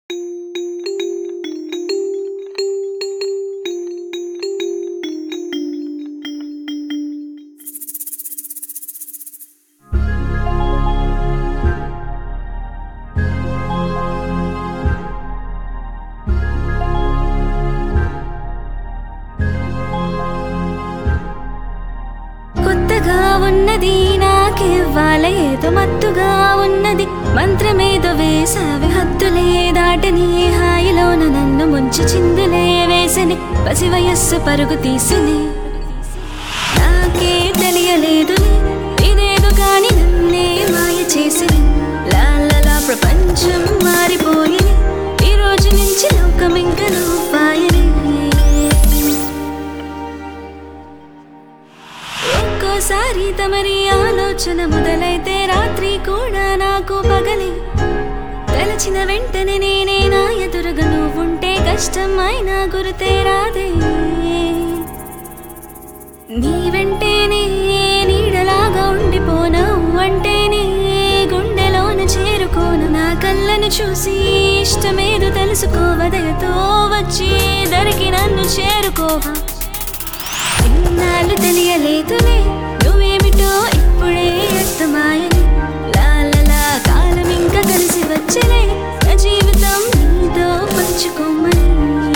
ఉన్నది నాకివ్వాల ఏదో మత్తుగా ఉన్నది మంత్రమేదో వేసావి హద్దులే దాటని హాయిలోన నన్ను ముంచి చిందులే వేసని పసి వయస్సు పరుగు తీసిని నాకే తెలియలేదులే ఇదేదో కాని నన్నే మాయ చేసిని లాలలా ప్రపంచం మారిపోయింది ఈ రోజు నుంచి లోకం ఇంక నువ్వాయని ఒక్కోసారి తమరి ఆలోచన మొదలైతే రాత్రి కూడా నాకు పగలే తలచిన వెంటనే నేనే నా ఎదురుగా నువ్వుంటే కష్టం అయినా గురితే రాదే నీ వెంటేనే నీడలాగా ఉండిపోను అంటేనే గుండెలోన చేరుకోను నా కళ్ళను చూసి ఇష్టమేదో తెలుసుకోవదయతో వచ్చి దరికి నన్ను చేరుకోవా ఇన్నాళ్ళు తెలియలేదులే నువ్వేమిటో ఇప్పుడే అర్థమాయని లాలలా కాలం ఇంకా కలిసి వచ్చలే నా జీవితం నీతో పంచుకోమని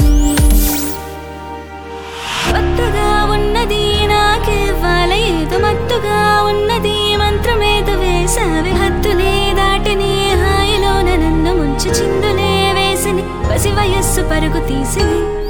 కొత్తగా ఉన్నది నాకివ్వాల ఏదో మత్తుగా ఉన్నది మంత్రమేదో వేసావి హద్దులే దాటని హాయిలోన నన్ను ముంచి చిందులే వేసిని పసి వయస్సు పరుగు తీసిని